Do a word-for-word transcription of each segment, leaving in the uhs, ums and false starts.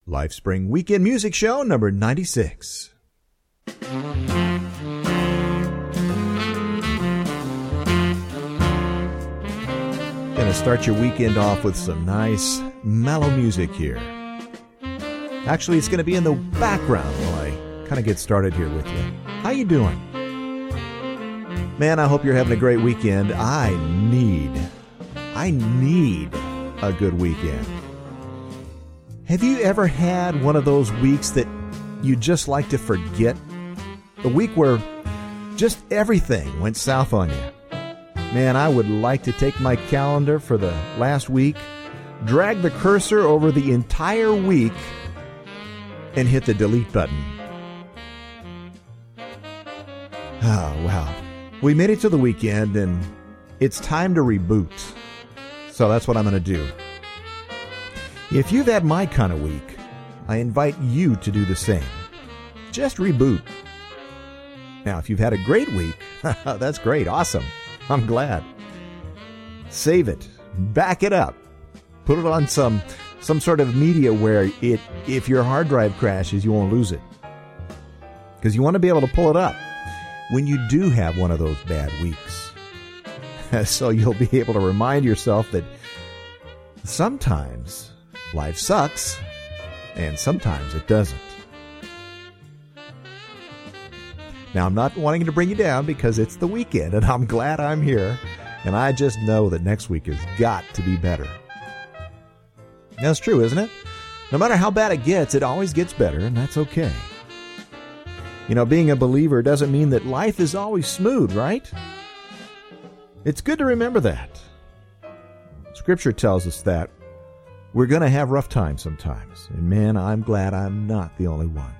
LifeSpring Weekend Music Show number ninety-six. Gonna start your weekend off with some nice mellow music here. Actually, it's gonna be in the background while I kind of get started here with you. How you doing? Man, I hope you're having a great weekend. I need, I need a good weekend. Have you ever had one of those weeks that you just like to forget? A week where just everything went south on you. Man, I would like to take my calendar for the last week, drag the cursor over the entire week, and hit the delete button. Oh, wow. We made it to the weekend, and it's time to reboot. So that's what I'm going to do. If you've had my kind of week, I invite you to do the same. Just reboot. Now, if you've had a great week, that's great. Awesome. I'm glad. Save it. Back it up. Put it on some some sort of media where it, if your hard drive crashes, you won't lose it. Because you want to be able to pull it up when you do have one of those bad weeks. So you'll be able to remind yourself that sometimes life sucks and sometimes it doesn't. Now, I'm not wanting to bring you down because it's the weekend and I'm glad I'm here, and I just know that next week has got to be better. That's true, isn't it? No matter how bad it gets, it always gets better, and that's okay. You know, being a believer doesn't mean that life is always smooth, right? It's good to remember that. Scripture tells us that we're going to have rough times sometimes. And man, I'm glad I'm not the only one.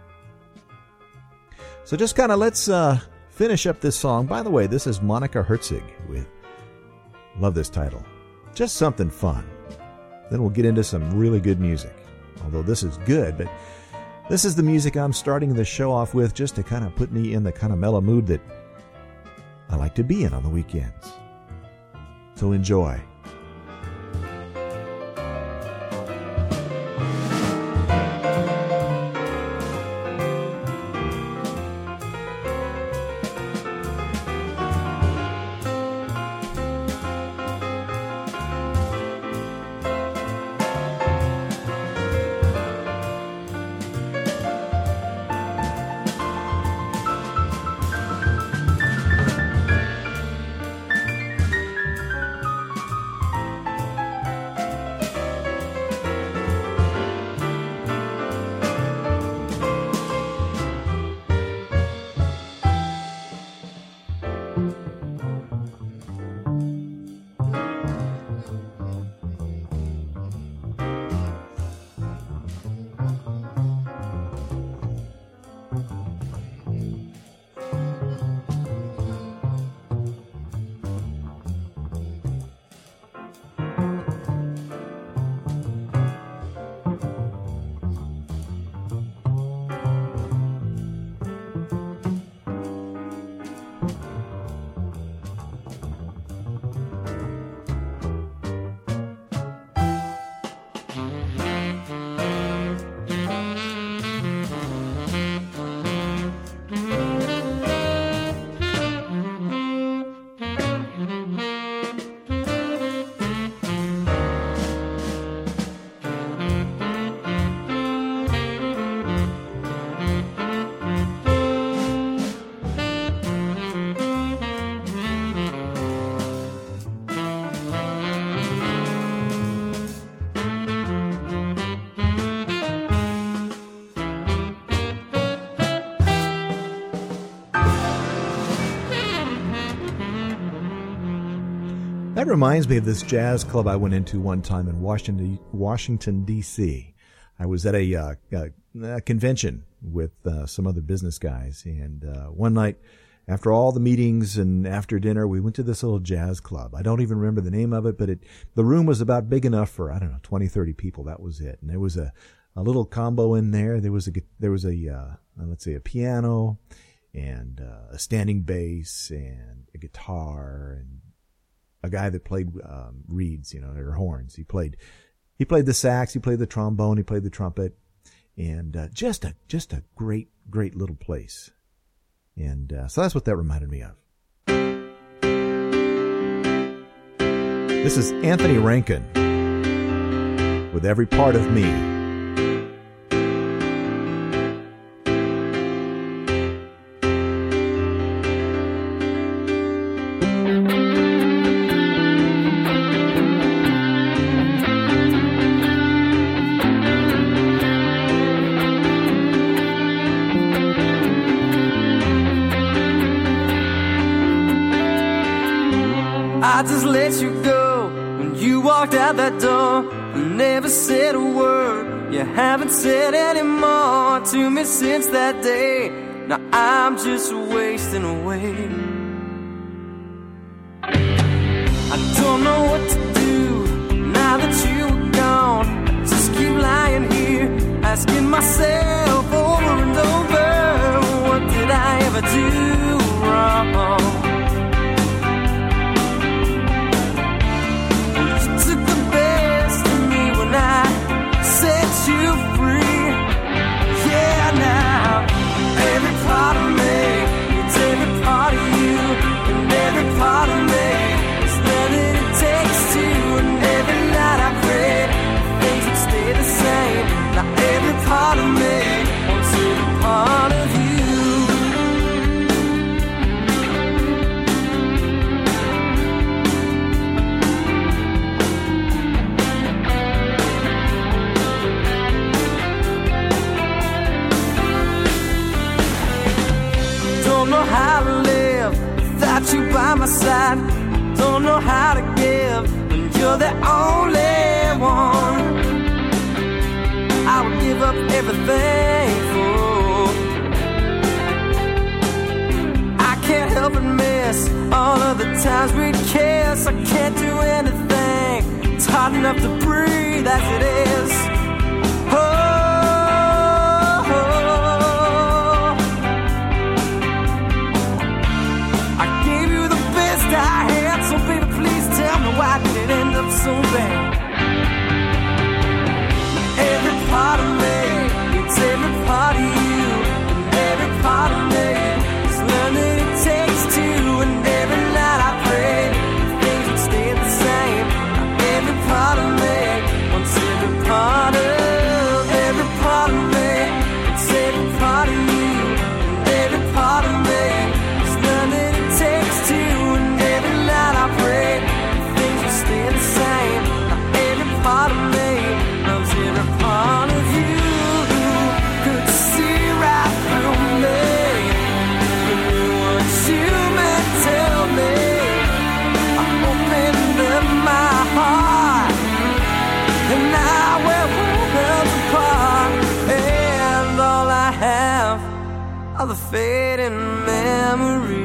So just kind of let's uh, finish up this song. By the way, this is Monica Herzig with, love this title, Just Something Fun. Then we'll get into some really good music. Although this is good, but this is the music I'm starting the show off with just to kind of put me in the kind of mellow mood that I like to be in on the weekends. So enjoy. That reminds me of this jazz club I went into one time in Washington, Washington D C I was at a, uh, a convention with uh, some other business guys, and uh, one night after all the meetings and after dinner, we went to this little jazz club. I don't even remember the name of it, but it the room was about big enough for, I don't know, twenty, thirty people. That was it. And there was a, a little combo in there. There was a, there was a uh, let's say a piano and uh, a standing bass and a guitar and a guy that played um, reeds, you know, or horns. He played, he played the sax, he played the trombone, he played the trumpet, and uh, just a just a great, great little place. And uh, so that's what that reminded me of. This is Anthony Rankin with Every Part of Me. I just let you go when you walked out that door. I never said a word. You haven't said any more to me since that day. Now I'm just wasting away. I don't know what to do now that you are gone. I just keep lying here asking myself over and over, what did I ever do wrong? You free, yeah, now every part of me, it's every part of you, and every part of me is nothing it takes to, and every night I pray things would stay the same. Now every part of me wants every part of you. Don't know how to live without you by my side. Don't know how to give when you're the only one I would give up everything for. I can't help but miss all of the times we'd kiss. I can't do anything, it's hard enough to breathe as it is. Oh, I had, so baby, please tell me, why did it end up so bad? Every part of me, it's every part of you, and every part of me is learning it takes two, and every night I pray things would stay the same. Every part of me wants every part of, every part of me, it's every part of you, and every part of me is learning it takes two. I pray things will stay the same. Now every part of me loves every part of you. Could see right through me. You knew what you meant, tell me. I opened up my heart, and now we're worlds apart. And all I have are the fading memories.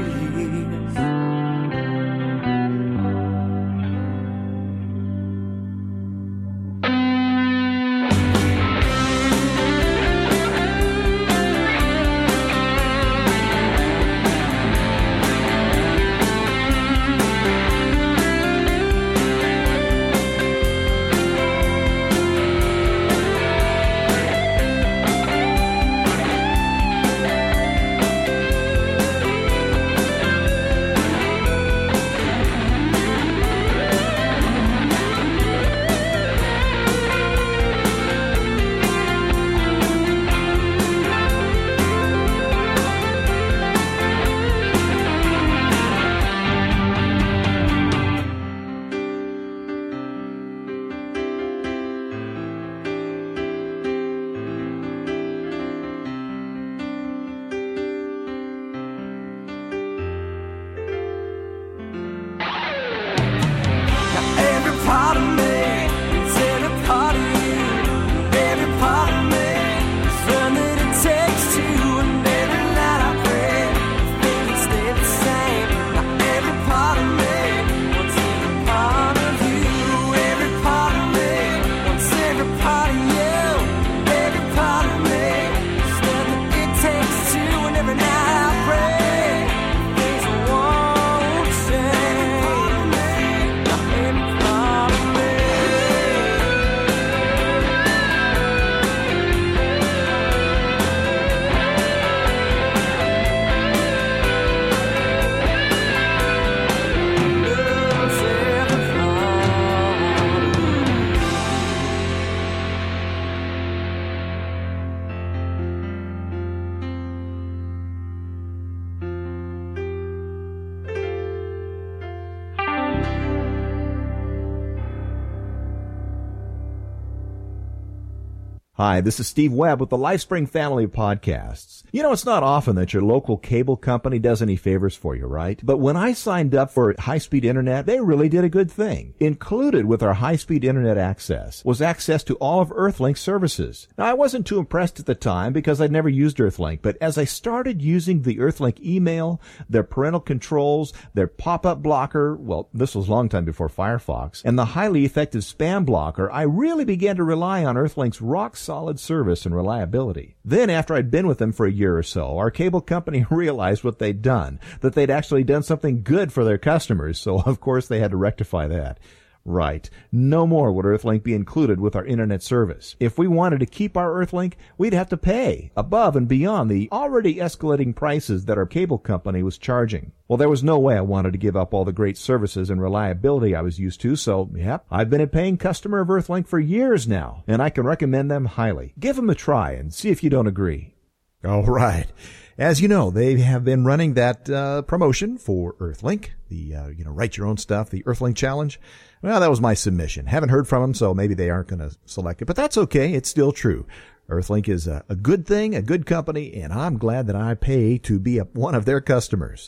Hi, this is Steve Webb with the LifeSpring family of podcasts. You know, it's not often that your local cable company does any favors for you, right? But when I signed up for high-speed internet, they really did a good thing. Included with our high-speed internet access was access to all of Earthlink services. Now, I wasn't too impressed at the time because I'd never used Earthlink, but as I started using the Earthlink email, their parental controls, their pop-up blocker, well, this was a long time before Firefox, and the highly effective spam blocker, I really began to rely on Earthlink's rock solid service and reliability. Then, after I'd been with them for a year or so, our cable company realized what they'd done, that they'd actually done something good for their customers, so of course they had to rectify that. Right. No more would Earthlink be included with our internet service. If we wanted to keep our Earthlink, we'd have to pay above and beyond the already escalating prices that our cable company was charging. Well, there was no way I wanted to give up all the great services and reliability I was used to, so, yep, I've been a paying customer of Earthlink for years now, and I can recommend them highly. Give them a try and see if you don't agree. All right. As you know, they have been running that uh, promotion for Earthlink, the, uh, you know, write your own stuff, the Earthlink Challenge. Well, that was my submission. Haven't heard from them, so maybe they aren't going to select it, but that's okay. It's still true. Earthlink is a, a good thing, a good company, and I'm glad that I pay to be a, one of their customers.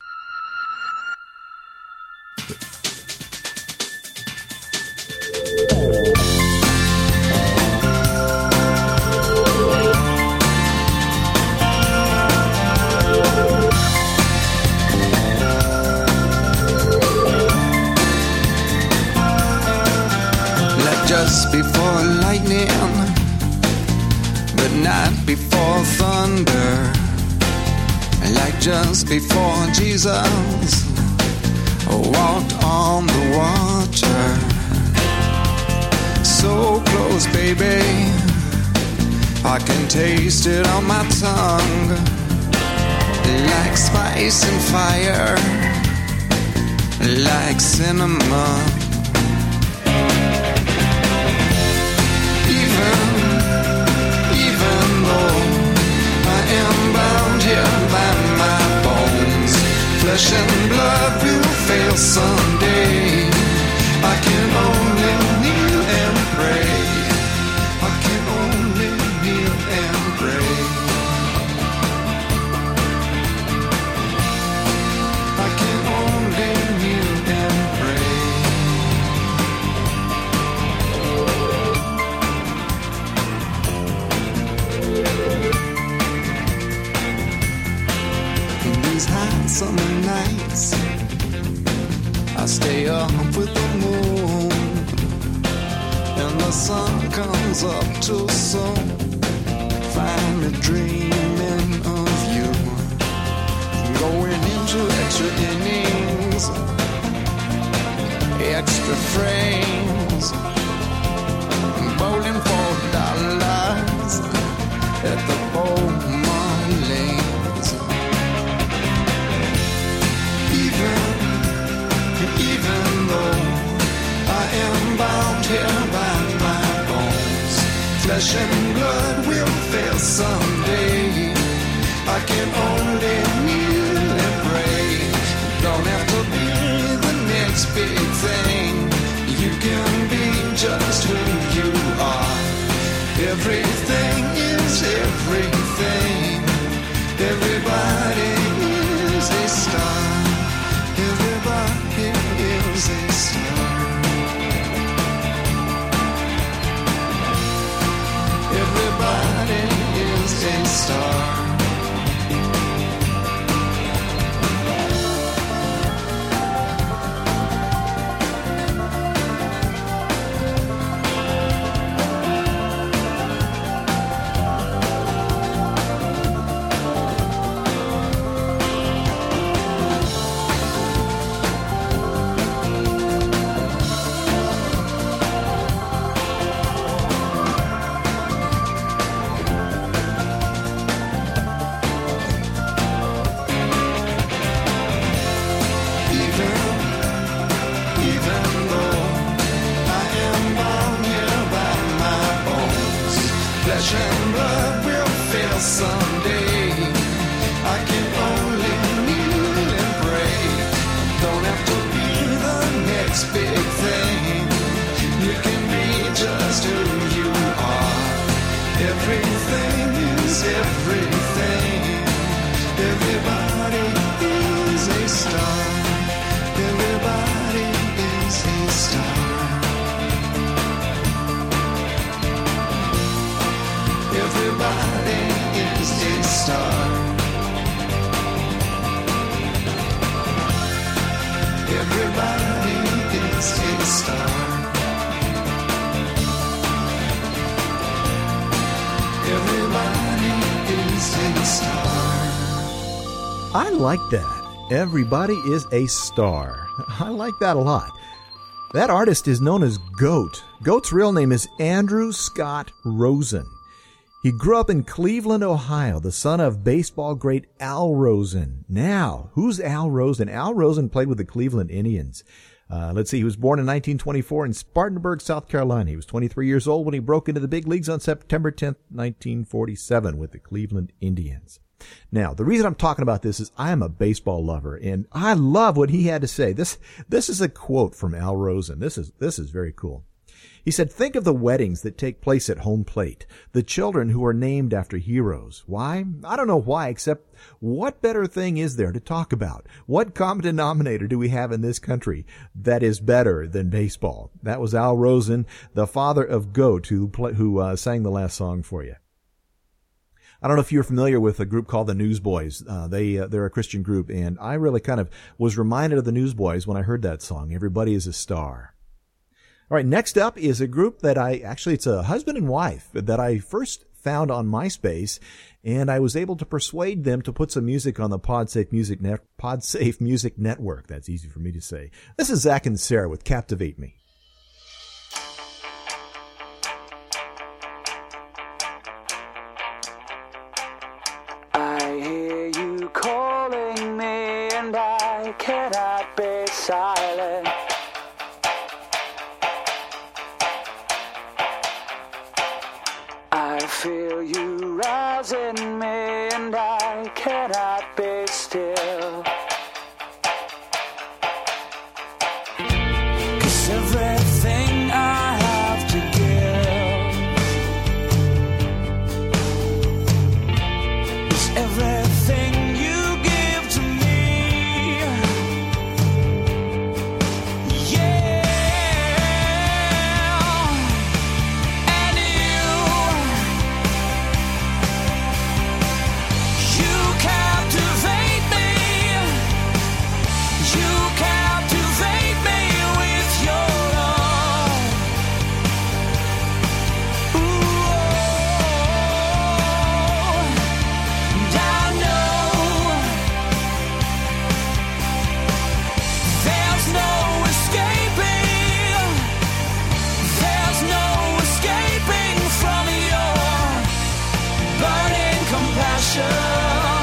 Just before lightning, but not before thunder. Like just before Jesus walked on the water. So close, baby, I can taste it on my tongue. Like spice and fire, like cinnamon. By my bones, flesh and blood will fail someday. I can only kneel and pray. I can only kneel and pray. I can only kneel and pray. These hot summer nights, I stay up with the moon, and the sun comes up too soon. Find me dreaming of you, going into extra innings, extra frames, bowling for dollars at the Bowman Lanes. Even though I am bound here by my bones, flesh and blood will fail someday. I can only kneel and pray. Don't have to be the next big thing. You can be just who you are. Everything is everything. Everybody is a star. Everybody is a star. Everybody is a star. Flesh and blood will fail someday. I can only kneel and pray. Don't have to be the next big thing. You can be just who you are. Every is everything. Everybody is a star. Everybody is a star. Everybody is a star. Everybody is a star. Everybody is a star. I like that. Everybody is a star. I like that a lot. That artist is known as Goat. Goat's real name is Andrew Scott Rosen. He grew up in Cleveland, Ohio, the son of baseball great Al Rosen. Now, who's Al Rosen? Al Rosen played with the Cleveland Indians. Uh, let's see, he was born in nineteen twenty-four in Spartanburg, South Carolina. He was twenty-three years old when he broke into the big leagues on September tenth, nineteen forty-seven with the Cleveland Indians. Now, the reason I'm talking about this is I am a baseball lover, and I love what he had to say. This this is a quote from Al Rosen. This is this is very cool. He said, "Think of the weddings that take place at home plate, the children who are named after heroes. Why? I don't know why, except what better thing is there to talk about? What common denominator do we have in this country that is better than baseball?" That was Al Rosen, the father of Goat, who, play, who uh, sang the last song for you. I don't know if you're familiar with a group called the Newsboys. Uh, they, uh, they're a Christian group, and I really kind of was reminded of the Newsboys when I heard that song, Everybody is a Star. All right, next up is a group that I, actually it's a husband and wife that I first found on MySpace, and I was able to persuade them to put some music on the PodSafe Music Net, PodSafe Music Network. That's easy for me to say. This is Zach and Sarah with Captivate Me. I hear you calling me and I cannot be silent. I feel you rising me and I cannot be still. 'Cause everything I have to give is everything you give to me. Yeah. And you, you captivate me. You captivate me with your love. Ooh, and I know there's no escaping, there's no escaping from your burning compassion.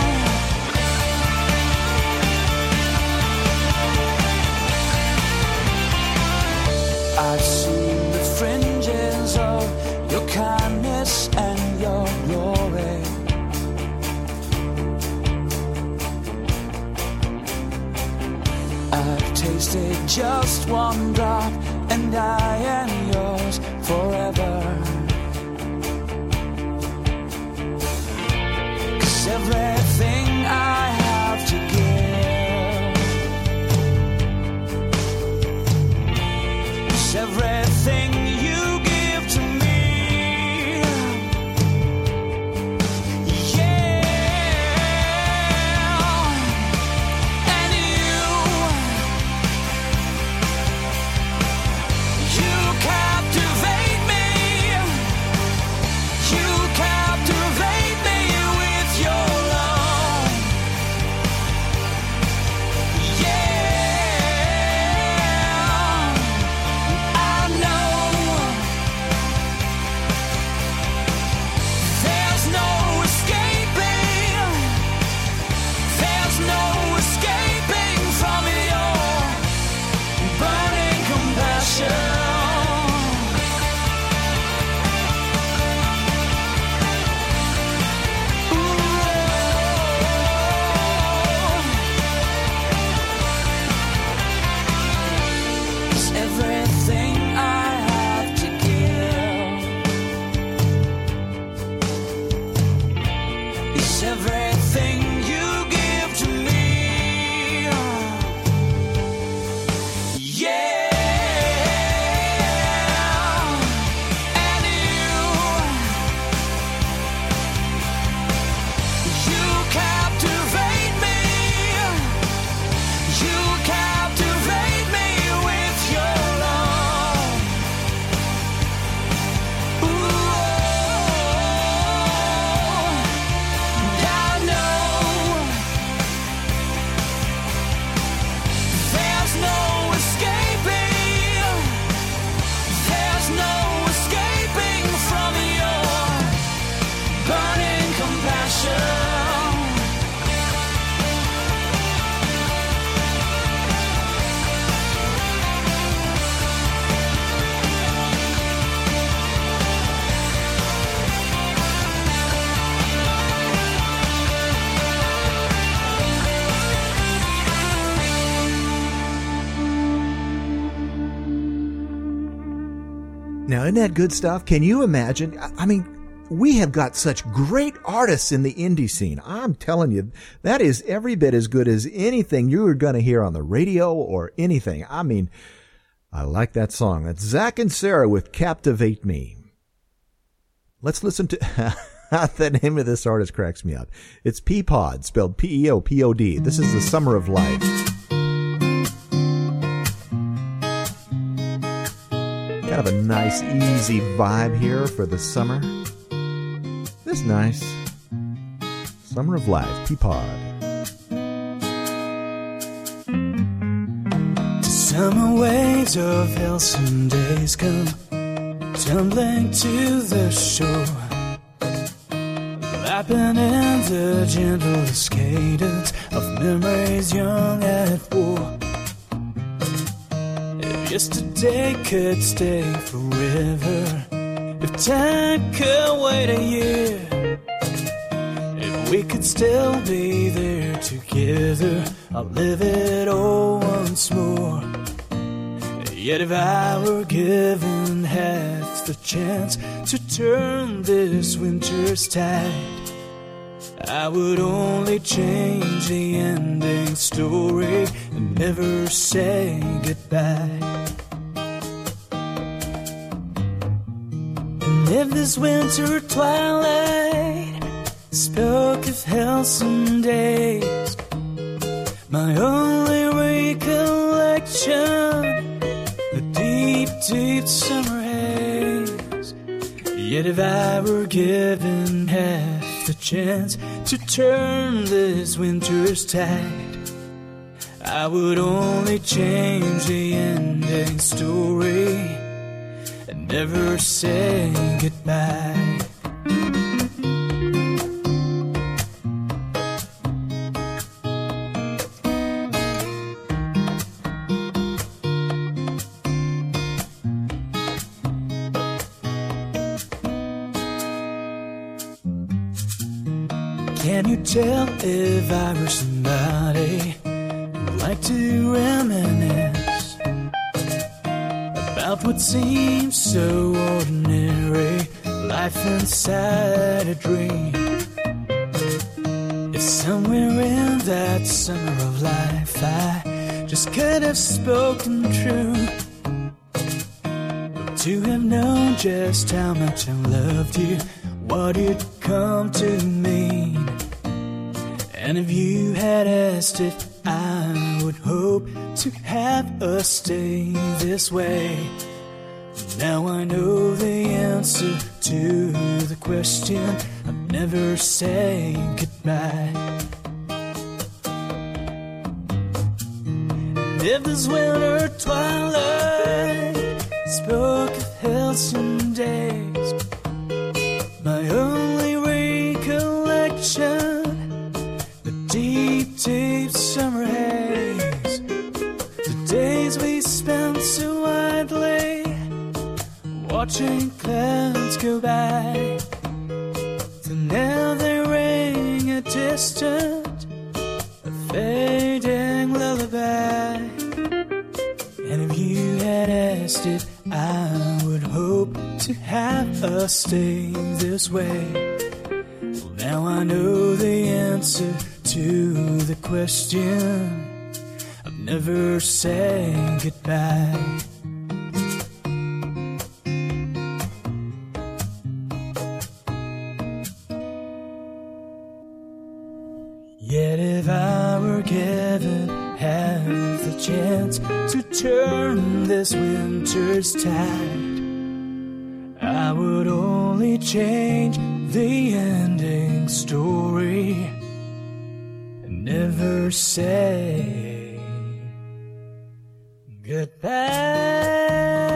I've seen the fringes of your kindness and your glory. I've tasted just one drop and I am yours forever. 'Cause everything I have to give is everything you give to me. Yeah. And you, you captivate me. everything you give to me. Yeah. And you, you captivate me. You captivate me with your love. Now, isn't that good stuff? Can you imagine? I mean, we have got such great artists in the indie scene. I'm telling you, that is every bit as good as anything you're going to hear on the radio or anything. I mean, I like that song. That's Zach and Sarah with Captivate Me. Let's listen to... The name of this artist cracks me up. It's Peapod, spelled P E O P O D. This is The Summer of Life. Kind of a nice, easy vibe here for the summer. This nice. Summer of Life, Peapod. Summer waves of halcyon days come tumbling to the shore, lapping in the gentlest cadence of memories young at war. If yesterday could stay forever, if time could wait a year, if we could still be there together, I'll live it all once more. Yet if I were given half the chance to turn this winter's tide, I would only change the ending story and never say goodbye. And if this winter twilight spoke of halcyon days, my only recollection, the deep, deep summer haze. Yet if I were given half the chance to turn this winter's tide, I would only change the ending story and never say goodbye. Can you tell if I were somebody who liked to reminisce about what seems so ordinary, life inside a dream? If somewhere in that summer of life I just could have spoken true, to have known just how much I loved you, what it come to mean. And if you had asked it, I would hope to have us stay this way. Now I know the answer to the question of never saying goodbye. And if this winter twilight spoke of halcyon days, my only recollection, deep, deep summer haze, the days we spent so idly, watching clouds go by, till now they ring a distant, a fading lullaby. And if you had asked it, I would hope to have us stay this way. Now I know the answer to the question of never saying goodbye. Yet if I were given half the chance to turn this winter's tide, I would only change the ending story and never say goodbye.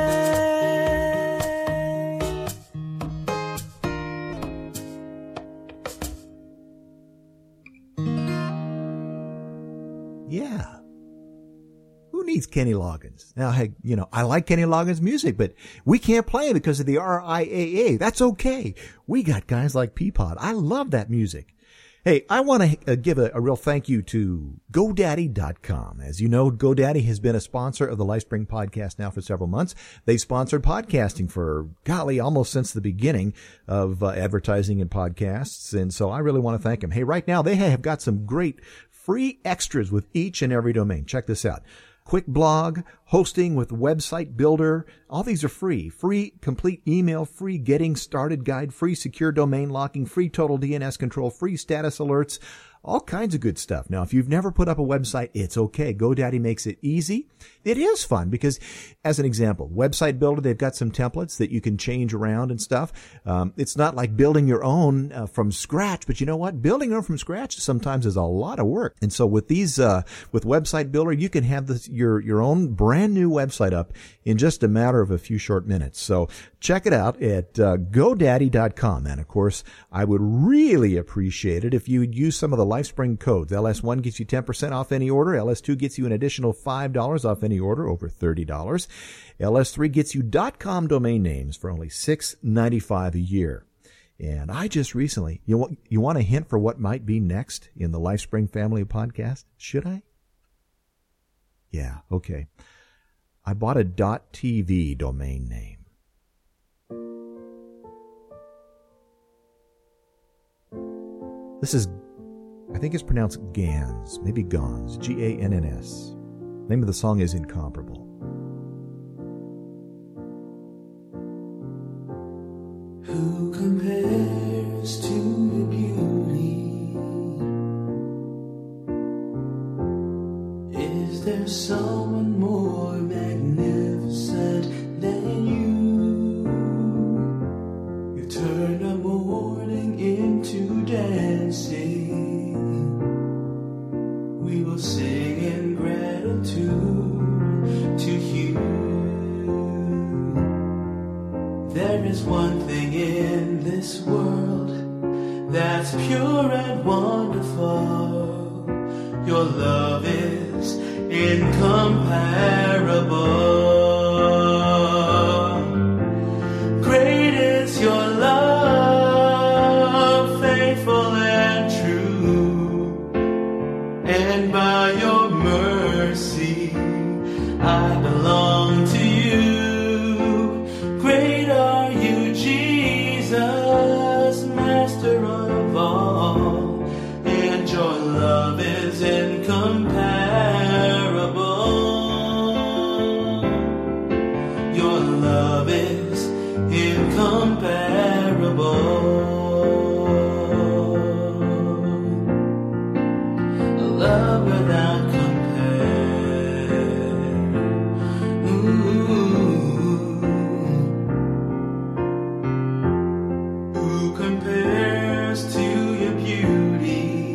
Yeah. Who needs Kenny Loggins? Now, hey, you know, I like Kenny Loggins' music, but we can't play it because of the R I A A. That's okay. We got guys like Peapod. I love that music. Hey, I want to uh, give a, a real thank you to GoDaddy dot com. As you know, GoDaddy has been a sponsor of the LifeSpring podcast now for several months. They sponsored podcasting for, golly, almost since the beginning of uh, advertising and podcasts. And so I really want to thank them. Hey, right now they have got some great free extras with each and every domain. Check this out. Quick blog, hosting with website builder. All these are free. Free complete email, free getting started guide, free secure domain locking, free total D N S control, free status alerts, all kinds of good stuff. Now, if you've never put up a website, it's okay. GoDaddy makes it easy. It is fun because, as an example, Website Builder, they've got some templates that you can change around and stuff. Um, it's not like building your own uh, from scratch, but you know what? Building your own from scratch sometimes is a lot of work. And so with these, uh, with Website Builder, you can have this, your, your own brand new website up in just a matter of a few short minutes. So check it out at uh, GoDaddy dot com. And of course, I would really appreciate it if you would use some of the LifeSpring codes. L S one gets you ten percent off any order. L S two gets you an additional five dollars off any order over thirty dollars. L S three gets you .com domain names for only six dollars and ninety-five cents a year. And I just recently, you want, you want a hint for what might be next in the LifeSpring family of podcasts? Should I? Yeah, okay. I bought a .tv domain name. This is, I think it's pronounced Gans, maybe Gans, G A N N S. The name of the song is Incomparable. Who compares to your beauty? Is there someone more magnificent than you? You turn a morning into dancing. We will sing in gratitude to you. There is one thing in this world that's pure and wonderful. Your love is incomparable. Great is your love, faithful and true. And by your mercy, I belong to you. Great are you, Jesus, Master of all, and your love is incomparable. Your love is incomparable. A love without compare. Ooh. Who compares to your beauty?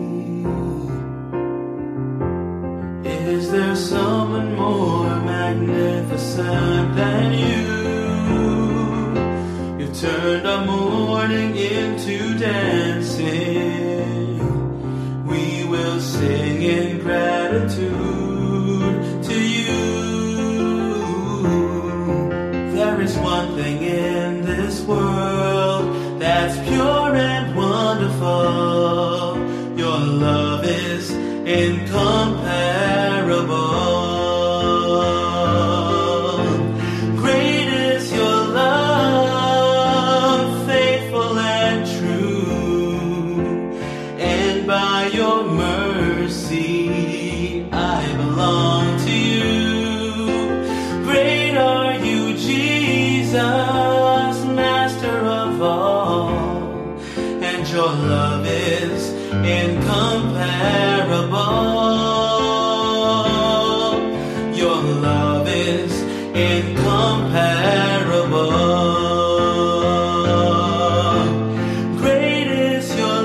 Is there someone more magnificent than you? You turned our morning into dancing. We will sing in gratitude to you. There is one thing in this world that's pure and wonderful. Your love is incomparable. Great is your love, faithful and true. And by is incomparable. Your love is incomparable. Great is your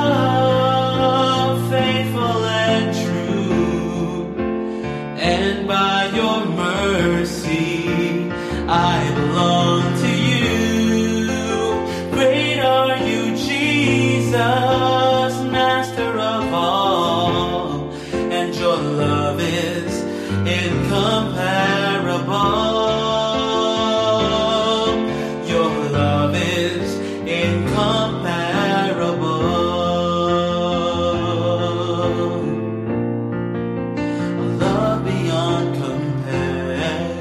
love, faithful and true, and by your mercy I belong to you. Great are you, Jesus, Master of all, and your love is incomparable. Your love is incomparable. A love beyond compare.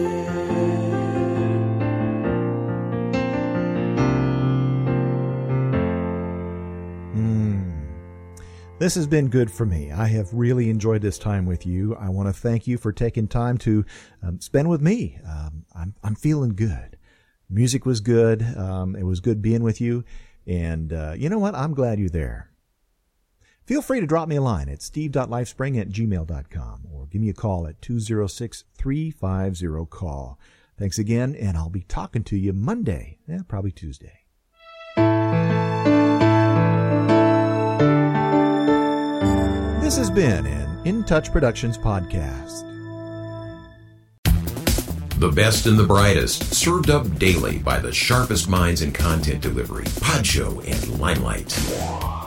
This has been good for me. I have really enjoyed this time with you. I want to thank you for taking time to um, spend with me. Um, I'm, I'm feeling good. Music was good. Um, it was good being with you. And uh, you know what? I'm glad you're there. Feel free to drop me a line at steve dot lifespring at gmail dot com or give me a call at two oh six, three five zero, call. Thanks again, and I'll be talking to you Monday, eh, probably Tuesday. This has been an In Touch Productions podcast. The best and the brightest, served up daily by the sharpest minds in content delivery, Podshow and Limelight.